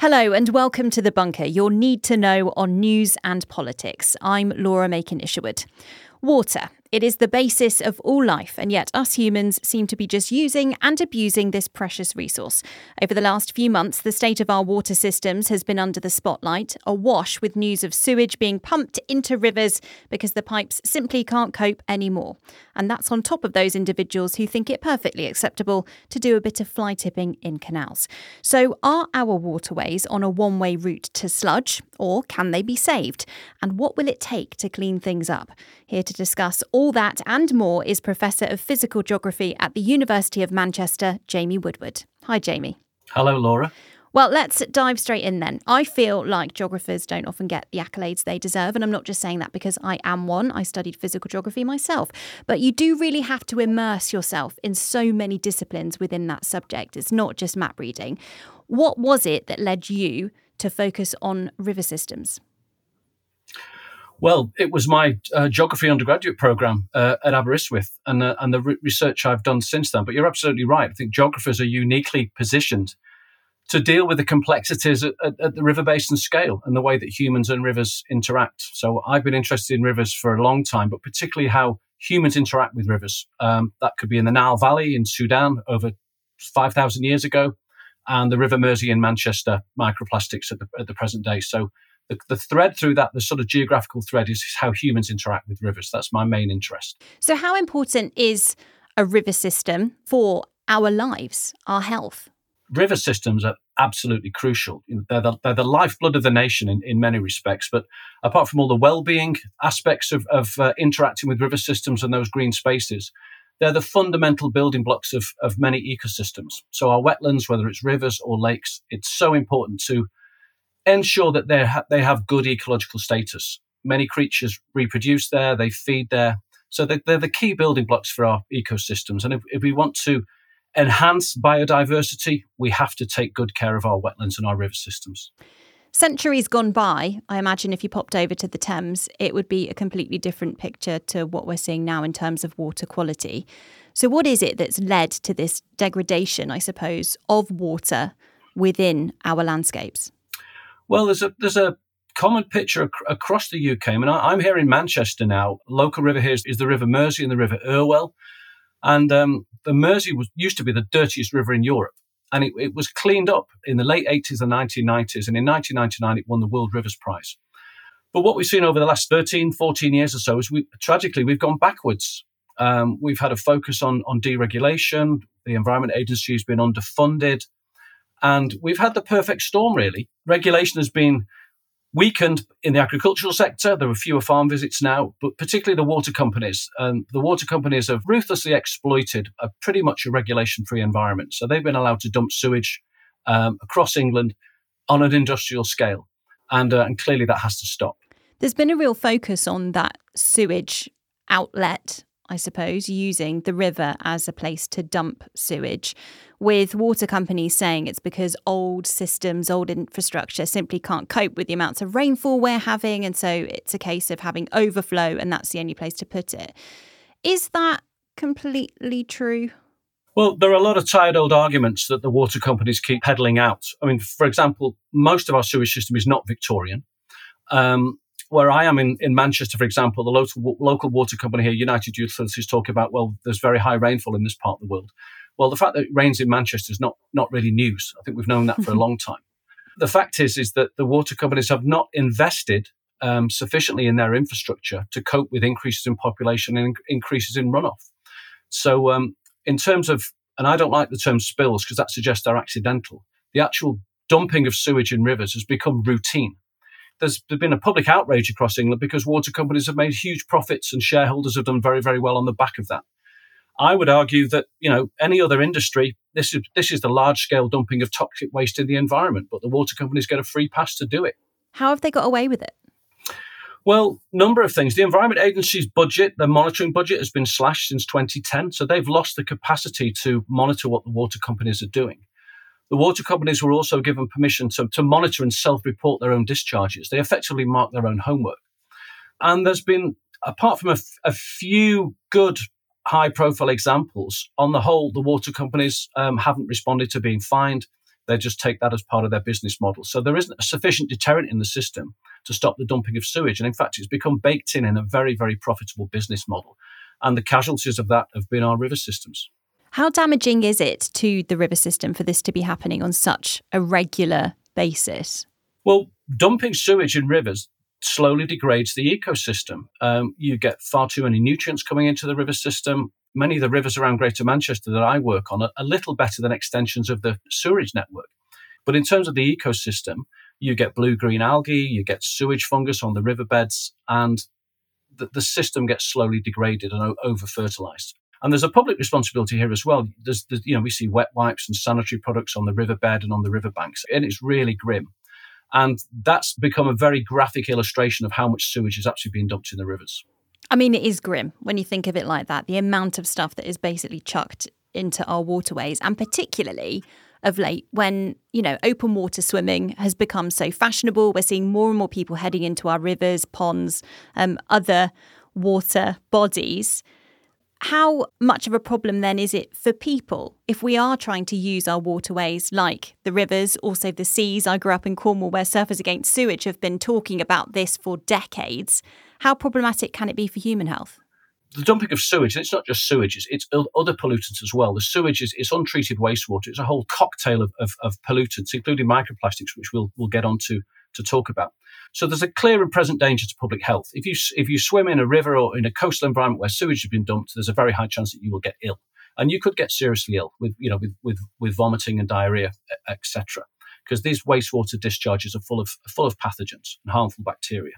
Hello and welcome to The Bunker, your need to know on news and politics. I'm Laura Macon-Isherwood. Water. It is the basis of all life, and yet us humans seem to be just using and abusing this precious resource. Over the last few months, the state of our water systems has been under the spotlight, awash with news of sewage being pumped into rivers because the pipes simply can't cope anymore. And that's on top of those individuals who think it perfectly acceptable to do a bit of fly tipping in canals. So are our waterways on a one-way route to sludge, or can they be saved? And what will it take to clean things up? Here to discuss all that and more is Professor of Physical Geography at the University of Manchester, Jamie Woodward. Hi, Jamie. Hello, Laura. Well, let's dive straight in then. I feel like geographers don't often get the accolades they deserve, and I'm not just saying that because I am one. I studied physical geography myself. But you do really have to immerse yourself in so many disciplines within that subject. It's not just map reading. What was it that led you to focus on river systems? Well, it was my geography undergraduate programme at Aberystwyth and the research I've done since then. But you're absolutely right. I think geographers are uniquely positioned to deal with the complexities at the river basin scale and the way that humans and rivers interact. So I've been interested in rivers for a long time, but particularly how humans interact with rivers. That could be in the Nile Valley in Sudan over 5,000 years ago, and the River Mersey in Manchester, microplastics at the present day. So the thread through that, the sort of geographical thread, is how humans interact with rivers. That's my main interest. So how important is a river system for our lives, our health? River systems are absolutely crucial. They're the lifeblood of the nation in many respects. But apart from all the well-being aspects of interacting with river systems and those green spaces, they're the fundamental building blocks of many ecosystems. So our wetlands, whether it's rivers or lakes, it's so important to ensure that they have good ecological status. Many creatures reproduce there, they feed there. So they're the key building blocks for our ecosystems. And if we want to enhance biodiversity, we have to take good care of our wetlands and our river systems. Centuries gone by, I imagine if you popped over to the Thames, it would be a completely different picture to what we're seeing now in terms of water quality. So what is it that's led to this degradation, I suppose, of water within our landscapes? Well, there's a common picture across the UK. I mean, I'm here in Manchester now. Local river here is the River Mersey and the River Irwell. And the Mersey used to be the dirtiest river in Europe. And it was cleaned up in the late 80s and 1990s. And in 1999, it won the World Rivers Prize. But what we've seen over the last 13, 14 years or so is tragically, we've gone backwards. We've had a focus on deregulation. The Environment Agency has been underfunded. And we've had the perfect storm, really. Regulation has been weakened in the agricultural sector. There are fewer farm visits now, but particularly the water companies. And the water companies have ruthlessly exploited pretty much a regulation-free environment. So they've been allowed to dump sewage across England on an industrial scale. And clearly that has to stop. There's been a real focus on that sewage outlet, I suppose, using the river as a place to dump sewage, with water companies saying it's because old systems, old infrastructure simply can't cope with the amounts of rainfall we're having. And so it's a case of having overflow and that's the only place to put it. Is that completely true? Well, there are a lot of tired old arguments that the water companies keep peddling out. I mean, for example, most of our sewage system is not Victorian. Where I am in Manchester, for example, the local water company here, United Utilities, talk about, well, there's very high rainfall in this part of the world. Well, the fact that it rains in Manchester is not really news. I think we've known that for a long time. The fact is that the water companies have not invested sufficiently in their infrastructure to cope with increases in population and increases in runoff. So in terms of, and I don't like the term spills because that suggests they're accidental, the actual dumping of sewage in rivers has become routine. There's been a public outrage across England because water companies have made huge profits and shareholders have done very, very well on the back of that. I would argue that, any other industry, this is the large-scale dumping of toxic waste in the environment, but the water companies get a free pass to do it. How have they got away with it? Well, number of things. The Environment Agency's budget, the monitoring budget, has been slashed since 2010, so they've lost the capacity to monitor what the water companies are doing. The water companies were also given permission to monitor and self-report their own discharges. They effectively mark their own homework. And there's been, apart from a few good high-profile examples, on the whole, the water companies haven't responded to being fined. They just take that as part of their business model. So there isn't a sufficient deterrent in the system to stop the dumping of sewage. And in fact, it's become baked in a very, very profitable business model. And the casualties of that have been our river systems. How damaging is it to the river system for this to be happening on such a regular basis? Well, dumping sewage in rivers slowly degrades the ecosystem. You get far too many nutrients coming into the river system. Many of the rivers around Greater Manchester that I work on are a little better than extensions of the sewerage network. But in terms of the ecosystem, you get blue-green algae, you get sewage fungus on the riverbeds, and the system gets slowly degraded and over-fertilized. And there's a public responsibility here as well. We see wet wipes and sanitary products on the riverbed and on the riverbanks, and it's really grim. And that's become a very graphic illustration of how much sewage is actually being dumped in the rivers. I mean, it is grim when you think of it like that, the amount of stuff that is basically chucked into our waterways, and particularly of late when, open water swimming has become so fashionable. We're seeing more and more people heading into our rivers, ponds, other water bodies. How much of a problem then is it for people if we are trying to use our waterways like the rivers, also the seas? I grew up in Cornwall where Surfers Against Sewage have been talking about this for decades. How problematic can it be for human health? The dumping of sewage, and it's not just sewage, it's other pollutants as well. The sewage is untreated wastewater. It's a whole cocktail of pollutants, including microplastics, which we'll get on to talk about. So there's a clear and present danger to public health. If you swim in a river or in a coastal environment where sewage has been dumped, there's a very high chance that you will get ill, and you could get seriously ill with vomiting and diarrhea, etc. Because these wastewater discharges are full of pathogens and harmful bacteria.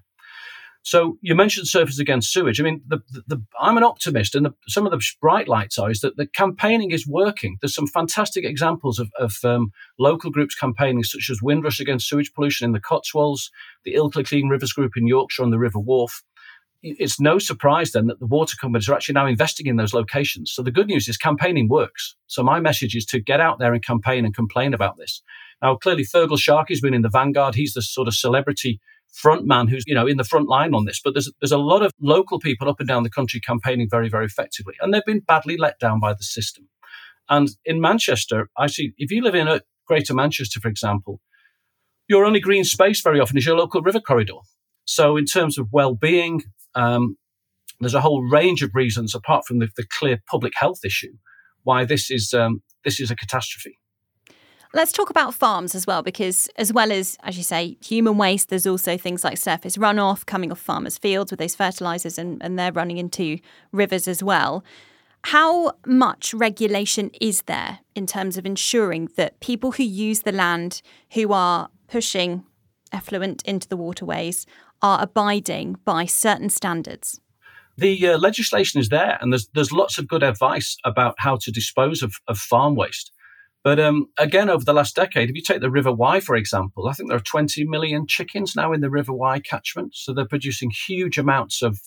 So you mentioned Surfers Against Sewage. I mean, I'm an optimist, and some of the bright lights is that the campaigning is working. There's some fantastic examples of local groups campaigning, such as Windrush Against Sewage Pollution in the Cotswolds, the Ilkley Clean Rivers Group in Yorkshire on the River Wharfe. It's no surprise then that the water companies are actually now investing in those locations. So the good news is campaigning works. So my message is to get out there and campaign and complain about this. Now, clearly, Fergal Sharkey's been in the vanguard. He's the sort of celebrity front man who's, in the front line on this. But there's a lot of local people up and down the country campaigning very, very effectively. And they've been badly let down by the system. And in Manchester, I see, if you live in a Greater Manchester, for example, your only green space very often is your local river corridor. So in terms of well-being, there's a whole range of reasons, apart from the clear public health issue, why this is a catastrophe. Let's talk about farms as well, because as well as you say, human waste, there's also things like surface runoff coming off farmers' fields with those fertilisers and they're running into rivers as well. How much regulation is there in terms of ensuring that people who use the land, who are pushing effluent into the waterways, are abiding by certain standards? The legislation is there, and there's lots of good advice about how to dispose of farm waste. But again, over the last decade, if you take the River Wye, for example, I think there are 20 million chickens now in the River Wye catchment. So they're producing huge amounts of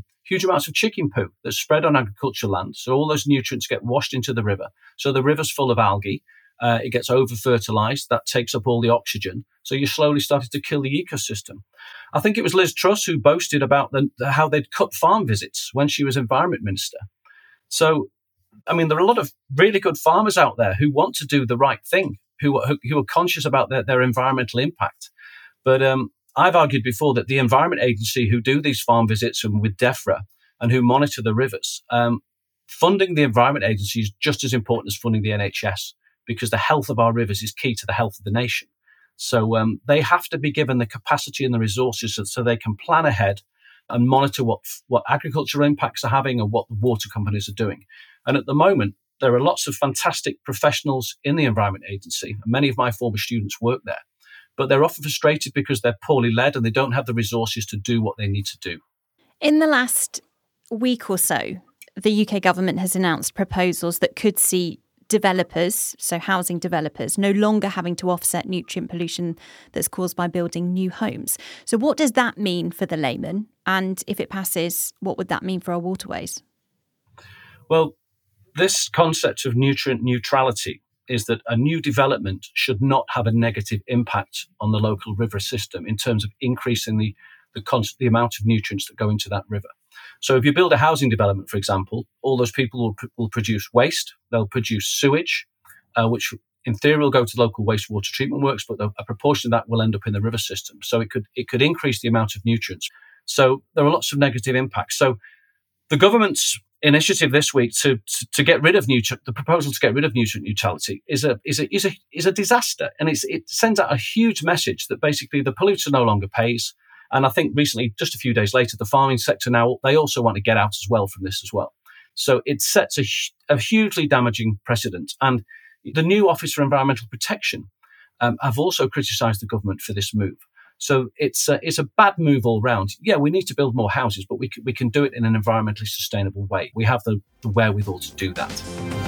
chicken poo that's spread on agricultural land. So all those nutrients get washed into the river. So the river's full of algae. It gets over-fertilized. That takes up all the oxygen. So you're slowly starting to kill the ecosystem. I think it was Liz Truss who boasted about how they'd cut farm visits when she was Environment Minister. So I mean, there are a lot of really good farmers out there who want to do the right thing, who are conscious about their environmental impact. But I've argued before that the Environment Agency, who do these farm visits and with DEFRA and who monitor the rivers, funding the Environment Agency is just as important as funding the NHS, because the health of our rivers is key to the health of the nation. So they have to be given the capacity and the resources so they can plan ahead and monitor what agricultural impacts are having and what the water companies are doing. And at the moment, there are lots of fantastic professionals in the Environment Agency, and many of my former students work there. But they're often frustrated because they're poorly led and they don't have the resources to do what they need to do. In the last week or so, the UK government has announced proposals that could see developers, so housing developers, no longer having to offset nutrient pollution that's caused by building new homes. So what does that mean for the layman? And if it passes, what would that mean for our waterways? Well, this concept of nutrient neutrality is that a new development should not have a negative impact on the local river system in terms of increasing the amount of nutrients that go into that river. So if you build a housing development, for example, all those people will produce waste, they'll produce sewage, which in theory, will go to local wastewater treatment works, but a proportion of that will end up in the river system. So it could increase the amount of nutrients. So there are lots of negative impacts. So the government's initiative this week to get rid of the proposal to get rid of nutrient neutrality is a disaster, and it sends out a huge message that basically the polluter no longer pays. And I think recently, just a few days later, the farming sector now, they also want to get out as well from this as well. So it sets a hugely damaging precedent. And the new Office for Environmental Protection have also criticised the government for this move. So it's a bad move all round. Yeah, we need to build more houses, but we can do it in an environmentally sustainable way. We have the wherewithal to do that.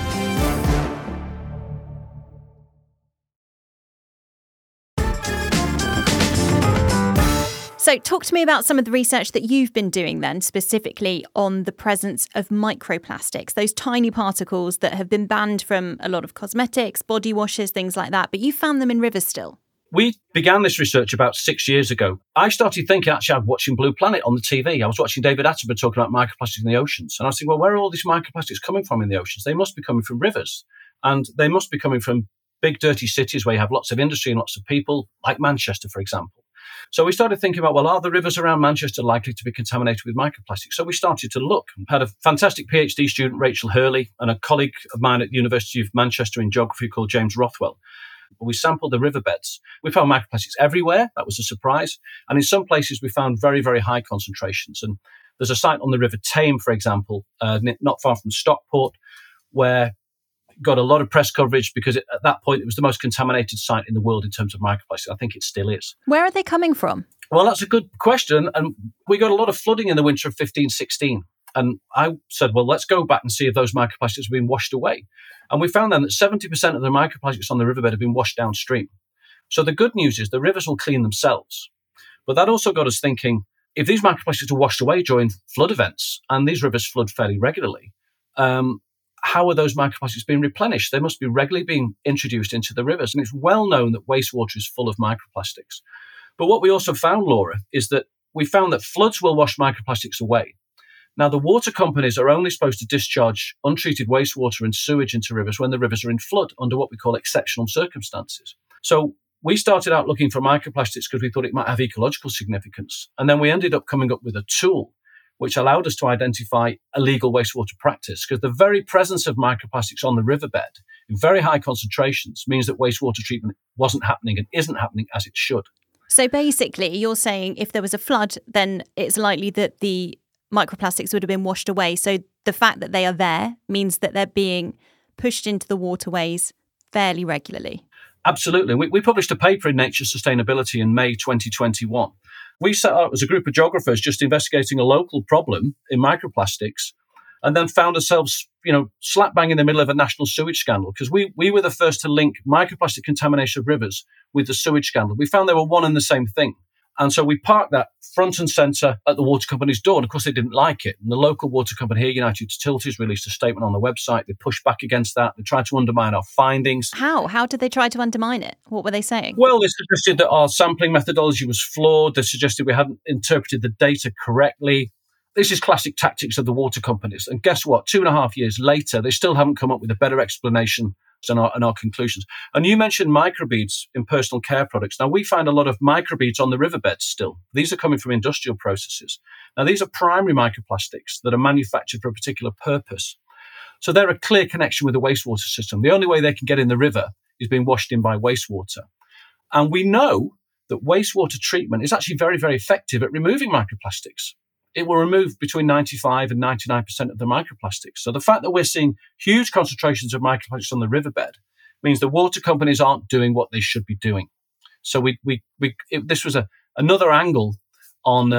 So talk to me about some of the research that you've been doing then, specifically on the presence of microplastics, those tiny particles that have been banned from a lot of cosmetics, body washes, things like that, but you found them in rivers still. We began this research about 6 years ago. I started thinking, actually, I was watching Blue Planet on the TV. I was watching David Attenborough talking about microplastics in the oceans. And I was thinking, well, where are all these microplastics coming from in the oceans? They must be coming from rivers. And they must be coming from big, dirty cities where you have lots of industry and lots of people, like Manchester, for example. So we started thinking about, well, are the rivers around Manchester likely to be contaminated with microplastics? So we started to look. Had a fantastic PhD student, Rachel Hurley, and a colleague of mine at the University of Manchester in geography called James Rothwell. We sampled the riverbeds. We found microplastics everywhere. That was a surprise. And in some places, we found very, very high concentrations. And there's a site on the River Tame, for example, not far from Stockport, where got a lot of press coverage because at that point, it was the most contaminated site in the world in terms of microplastics. I think it still is. Where are they coming from? Well, that's a good question. And we got a lot of flooding in the winter of 15-16. And I said, well, let's go back and see if those microplastics have been washed away. And we found then that 70% of the microplastics on the riverbed have been washed downstream. So the good news is the rivers will clean themselves. But that also got us thinking, if these microplastics are washed away during flood events, and these rivers flood fairly regularly, how are those microplastics being replenished? They must be regularly being introduced into the rivers. And it's well known that wastewater is full of microplastics. But what we also found, Laura, is that we found that floods will wash microplastics away. Now, the water companies are only supposed to discharge untreated wastewater and sewage into rivers when the rivers are in flood under what we call exceptional circumstances. So we started out looking for microplastics because we thought it might have ecological significance. And then we ended up coming up with a tool which allowed us to identify illegal wastewater practice, because the very presence of microplastics on the riverbed in very high concentrations means that wastewater treatment wasn't happening and isn't happening as it should. So basically, you're saying if there was a flood, then it's likely that the microplastics would have been washed away. So the fact that they are there means that they're being pushed into the waterways fairly regularly. Absolutely. We published a paper in Nature Sustainability in May 2021. We set out as a group of geographers just investigating a local problem in microplastics, and then found ourselves, slap bang in the middle of a national sewage scandal, because we were the first to link microplastic contamination of rivers with the sewage scandal. We found they were one and the same thing. And so we parked that front and centre at the water company's door. And of course, they didn't like it. And the local water company here, United Utilities, released a statement on the website. They pushed back against that. They tried to undermine our findings. How? How did they try to undermine it? What were they saying? Well, they suggested that our sampling methodology was flawed. They suggested we hadn't interpreted the data correctly. This is classic tactics of the water companies. And guess what? 2.5 years later, they still haven't come up with a better explanation and our conclusions. And you mentioned microbeads in personal care products. Now, we find a lot of microbeads on the riverbeds still. These are coming from industrial processes. Now, these are primary microplastics that are manufactured for a particular purpose. So they're a clear connection with the wastewater system. The only way they can get in the river is being washed in by wastewater. And we know that wastewater treatment is actually very, very effective at removing microplastics. It will remove between 95 and 99% of the microplastics. So the fact that we're seeing huge concentrations of microplastics on the riverbed means the water companies aren't doing what they should be doing. So this was another angle on,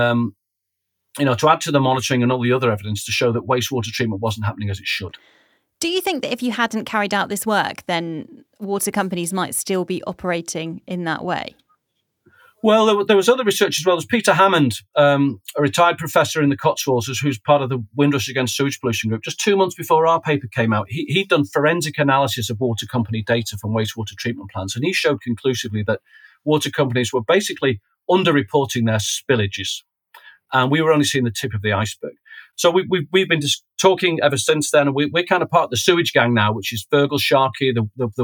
to add to the monitoring and all the other evidence to show that wastewater treatment wasn't happening as it should. Do you think that if you hadn't carried out this work, then water companies might still be operating in that way? Well, there was other research as well. There's Peter Hammond, a retired professor in the Cotswolds, who's part of the Windrush Against Sewage Pollution group. Just 2 months before our paper came out, he'd done forensic analysis of water company data from wastewater treatment plants, and he showed conclusively that water companies were basically underreporting their spillages, and we were only seeing the tip of the iceberg. So we've been just talking ever since then, and we're kind of part of the sewage gang now, which is Fergal, Sharkey,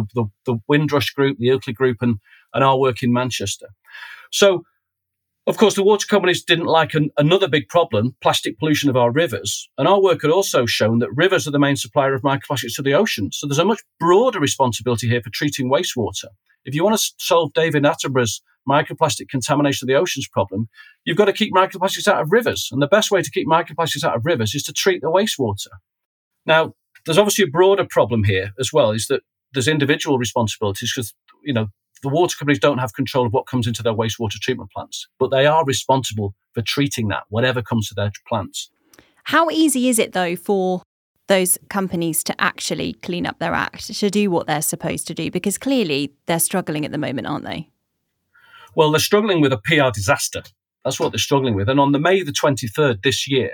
the Windrush Group, the Ilkley Group, and our work in Manchester. So, of course, the water companies didn't like another big problem, plastic pollution of our rivers. And our work had also shown that rivers are the main supplier of microplastics to the ocean. So there's a much broader responsibility here for treating wastewater. If you want to solve David Attenborough's microplastic contamination of the oceans problem, you've got to keep microplastics out of rivers. And the best way to keep microplastics out of rivers is to treat the wastewater. Now, there's obviously a broader problem here as well, is that there's individual responsibilities because, the water companies don't have control of what comes into their wastewater treatment plants, but they are responsible for treating that, whatever comes to their plants. How easy is it, though, for those companies to actually clean up their act, to do what they're supposed to do? Because clearly they're struggling at the moment, aren't they? Well, they're struggling with a PR disaster. That's what they're struggling with. And on the May the 23rd this year,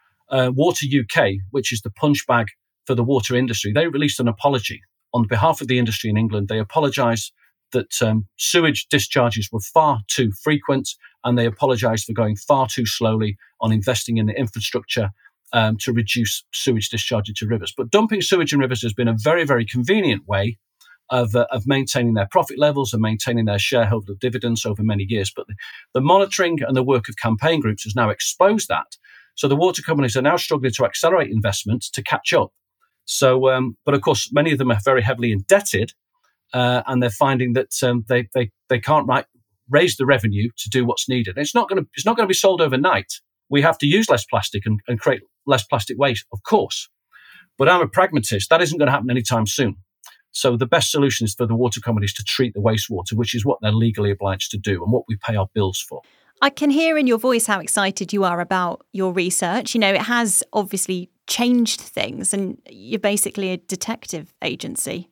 Water UK, which is the punch bag for the water industry, they released an apology on behalf of the industry in England. They apologised that sewage discharges were far too frequent, and they apologised for going far too slowly on investing in the infrastructure to reduce sewage discharge into rivers. But dumping sewage in rivers has been a very, very convenient way of maintaining their profit levels and maintaining their shareholder dividends over many years. But the monitoring and the work of campaign groups has now exposed that. So the water companies are now struggling to accelerate investment to catch up. So, but of course, many of them are very heavily indebted. And they're finding that they can't raise the revenue to do what's needed. It's not going to be solved overnight. We have to use less plastic and create less plastic waste, of course. But I'm a pragmatist. That isn't going to happen anytime soon. So the best solution is for the water companies to treat the wastewater, which is what they're legally obliged to do and what we pay our bills for. I can hear in your voice how excited you are about your research. It has obviously changed things, and you're basically a detective agency.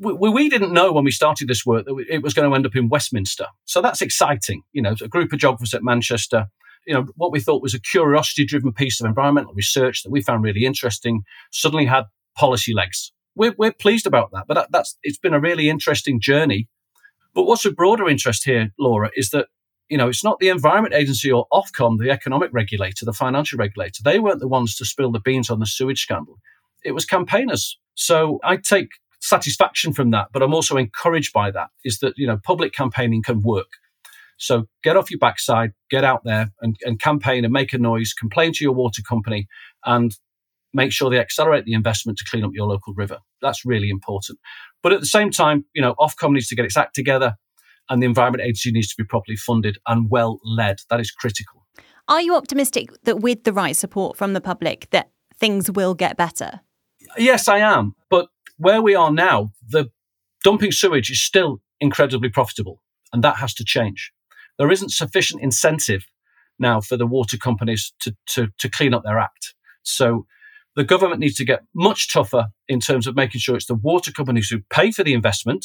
We didn't know when we started this work that it was going to end up in Westminster. So that's exciting. A group of geographers at Manchester, what we thought was a curiosity-driven piece of environmental research that we found really interesting, suddenly had policy legs. We're pleased about that, but it's been a really interesting journey. But what's of broader interest here, Laura, is that, it's not the Environment Agency or Ofcom, the economic regulator, the financial regulator. They weren't the ones to spill the beans on the sewage scandal. It was campaigners. So I take satisfaction from that, but I'm also encouraged by that, is that, public campaigning can work. So get off your backside, get out there and campaign and make a noise, complain to your water company and make sure they accelerate the investment to clean up your local river. That's really important. But at the same time, Ofcom needs to get its act together and the Environment Agency needs to be properly funded and well led. That is critical. Are you optimistic that with the right support from the public that things will get better? Yes, I am. But where we are now, the dumping sewage is still incredibly profitable, and that has to change. There isn't sufficient incentive now for the water companies to clean up their act. So the government needs to get much tougher in terms of making sure it's the water companies who pay for the investment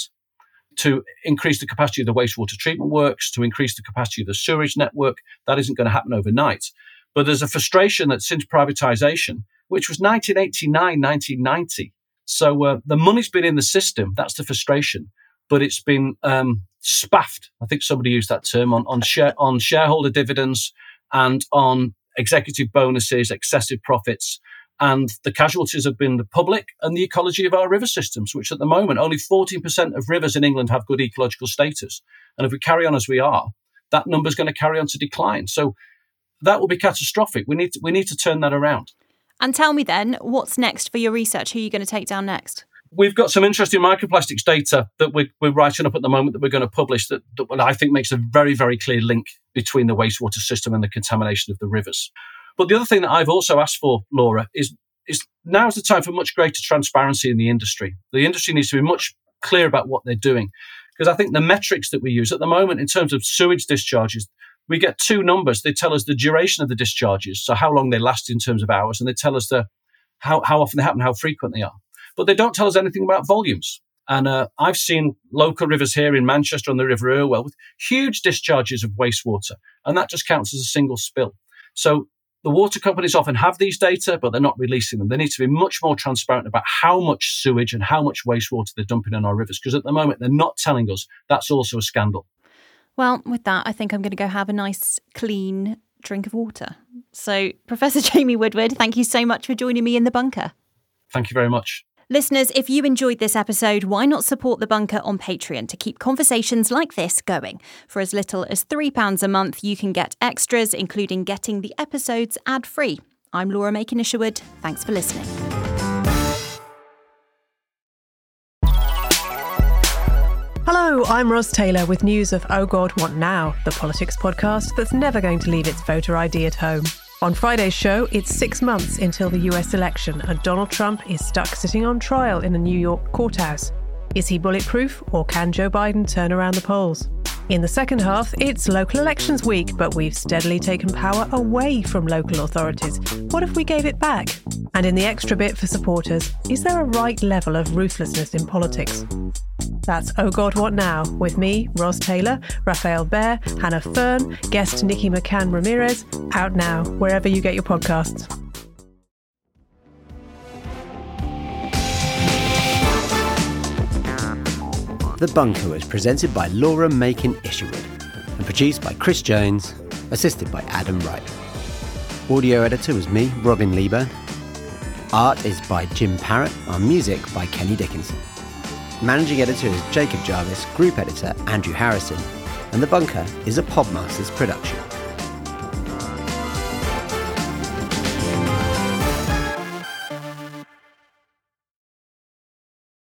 to increase the capacity of the wastewater treatment works, to increase the capacity of the sewerage network. That isn't going to happen overnight. But there's a frustration that since privatisation, which was 1989, 1990, so the money's been in the system. That's the frustration. But it's been spaffed. I think somebody used that term on shareholder dividends and on executive bonuses, excessive profits. And the casualties have been the public and the ecology of our river systems, which at the moment, only 14% of rivers in England have good ecological status. And if we carry on as we are, that number is going to carry on to decline. So that will be catastrophic. We need to turn that around. And tell me then, what's next for your research? Who are you going to take down next? We've got some interesting microplastics data that we're writing up at the moment that we're going to publish that I think makes a very, very clear link between the wastewater system and the contamination of the rivers. But the other thing that I've also asked for, Laura, is now's the time for much greater transparency in the industry. The industry needs to be much clear about what they're doing. Because I think the metrics that we use at the moment in terms of sewage discharges, we get two numbers. They tell us the duration of the discharges, so how long they last in terms of hours, and they tell us how often they happen, how frequent they are. But they don't tell us anything about volumes. And I've seen local rivers here in Manchester on the River Irwell with huge discharges of wastewater, and that just counts as a single spill. So the water companies often have these data, but they're not releasing them. They need to be much more transparent about how much sewage and how much wastewater they're dumping in our rivers, because at the moment they're not telling us. That's also a scandal. Well, with that, I think I'm going to go have a nice, clean drink of water. So, Professor Jamie Woodward, thank you so much for joining me in The Bunker. Thank you very much. Listeners, if you enjoyed this episode, why not support The Bunker on Patreon to keep conversations like this going? For as little as £3 a month, you can get extras, including getting the episodes ad-free. I'm Laura Macon-Isherwood. Thanks for listening. Hello, I'm Ros Taylor with news of Oh God, What Now?, the politics podcast that's never going to leave its voter ID at home. On Friday's show, it's 6 months until the US election and Donald Trump is stuck sitting on trial in a New York courthouse. Is he bulletproof, or can Joe Biden turn around the polls? In the second half, it's local elections week, but we've steadily taken power away from local authorities. What if we gave it back? And in the extra bit for supporters, is there a right level of ruthlessness in politics? That's Oh God, What Now? With me, Ros Taylor, Raphael Behr, Hannah Fern, guest Nikki McCann Ramirez, out now, wherever you get your podcasts. The Bunker was presented by Laura Macon-Isherwood and produced by Chris Jones, assisted by Adam Wright. Audio editor was me, Robin Lieber. Art is by Jim Parrott, our music by Kenny Dickinson. Managing editor is Jacob Jarvis, group editor Andrew Harrison, and The Bunker is a Podmasters production.